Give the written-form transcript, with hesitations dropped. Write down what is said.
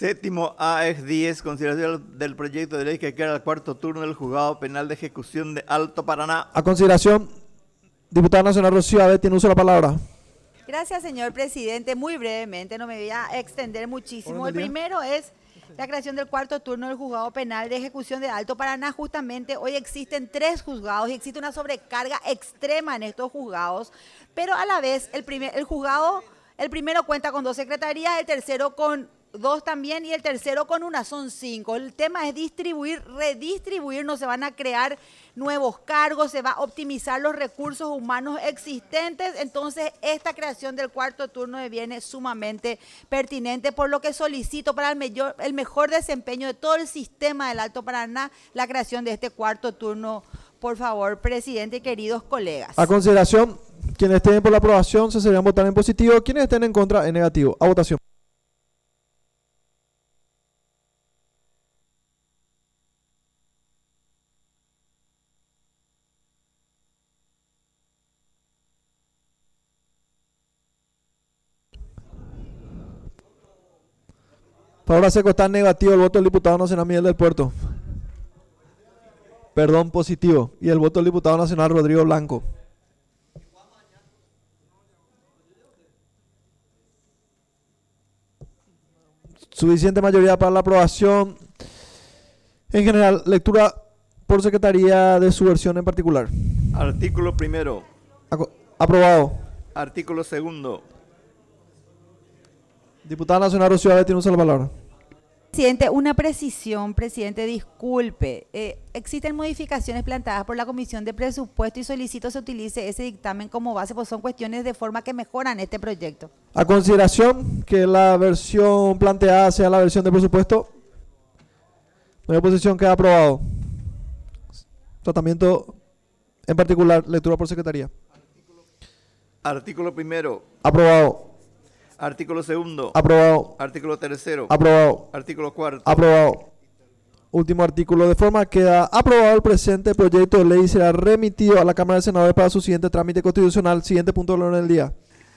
Séptimo A es 10, consideración del proyecto de ley que crea el cuarto turno del juzgado penal de ejecución de Alto Paraná. A consideración, diputada nacional Rocío Abe, tiene uso de la palabra. Gracias, señor presidente. Muy brevemente, no me voy a extender muchísimo. El primero es la creación del cuarto turno del juzgado penal de ejecución de Alto Paraná. Justamente hoy existen 3 juzgados y existe una sobrecarga extrema en estos juzgados, pero a la vez el primero cuenta con 2 secretarías, el tercero con 2 también y el tercero con 1, son 5. El tema es distribuir, redistribuir, no se van a crear nuevos cargos, se va a optimizar los recursos humanos existentes. Entonces, esta creación del cuarto turno me viene sumamente pertinente, por lo que solicito para el mejor desempeño de todo el sistema del Alto Paraná, la creación de este cuarto turno. Por favor, presidente y queridos colegas. A consideración, quienes estén por la aprobación se serían votar en positivo, quienes estén en contra en negativo. A votación. Ahora se está negativo el voto del diputado nacional Miguel del Puerto. Perdón, positivo. Y el voto del diputado nacional Rodrigo Blanco. Suficiente mayoría para la aprobación. En general, lectura por secretaría de su versión en particular. Artículo primero. Aprobado. Artículo segundo. Diputada nacional Rocío Abe, tiene uso de la palabra. Presidente, una precisión, presidente, disculpe. Existen modificaciones planteadas por la Comisión de Presupuesto y solicito se utilice ese dictamen como base, pues son cuestiones de forma que mejoran este proyecto. A consideración que la versión planteada sea la versión de presupuesto, no hay oposición, queda aprobado. Tratamiento en particular, lectura por secretaría. Artículo primero. Aprobado. Artículo segundo. Aprobado. Artículo tercero. Aprobado. Artículo cuarto. Aprobado. Último artículo. De forma queda aprobado el presente proyecto de ley y será remitido a la Cámara de Senadores para su siguiente trámite constitucional. Siguiente punto del orden del día.